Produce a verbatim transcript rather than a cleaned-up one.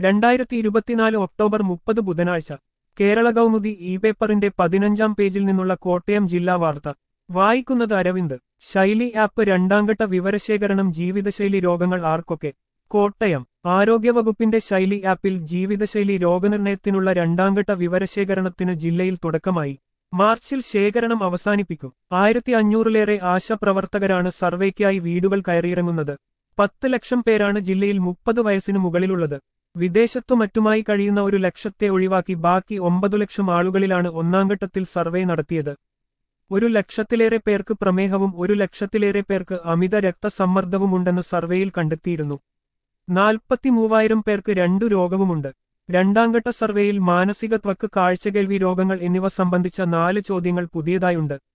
രണ്ടായിരത്തി ഇരുപത്തിനാല് ഒക്ടോബർ മുപ്പത് ബുധനാഴ്ച കേരള കൗമുദി ഇ പേപ്പറിന്റെ പതിനഞ്ചാം പേജിൽ നിന്നുള്ള കോട്ടയം ജില്ലാ വാർത്ത വായിക്കുന്നത് അരവിന്ദ്. ശൈലി ആപ്പ് രണ്ടാംഘട്ട വിവരശേഖരണം ജീവിതശൈലി രോഗങ്ങൾ ആർക്കൊക്കെ? കോട്ടയം. ആരോഗ്യവകുപ്പിന്റെ ശൈലി ആപ്പിൽ ജീവിതശൈലി രോഗനിർണയത്തിനുള്ള രണ്ടാംഘട്ട വിവരശേഖരണത്തിന് ജില്ലയിൽ തുടക്കമായി. മാർച്ചിൽ ശേഖരണം അവസാനിപ്പിക്കും. ആയിരത്തി അഞ്ഞൂറിലേറെ ആശാപ്രവർത്തകരാണ് സർവേക്കായി വീടുകൾ കയറിയിറങ്ങുന്നത്. പത്ത് ലക്ഷം പേരാണ് ജില്ലയിൽ മുപ്പത് വയസ്സിനു മുകളിലുള്ളത്. വിദേശത്തു മറ്റുമായി കഴിയുന്ന ഒരു ലക്ഷത്തെ ഒഴിവാക്കി ബാക്കി ഒമ്പതു ലക്ഷം ആളുകളിലാണ് ഒന്നാംഘട്ടത്തിൽ സർവേ നടത്തിയത്. ഒരു ലക്ഷത്തിലേറെ പേർക്ക് പ്രമേഹവും ഒരു ലക്ഷത്തിലേറെ പേർക്ക് അമിത രക്തസമ്മർദ്ദവുമുണ്ടെന്ന് സർവേയിൽ കണ്ടെത്തിയിരുന്നു. നാൽപ്പത്തി മൂവായിരം പേർക്ക് രണ്ടു രോഗവുമുണ്ട്. രണ്ടാംഘട്ട സർവേയിൽ മാനസിക ത്വക്ക്, കാഴ്ചകേൾവി രോഗങ്ങൾ എന്നിവ സംബന്ധിച്ച നാല് ചോദ്യങ്ങൾ പുതിയതായുണ്ട്.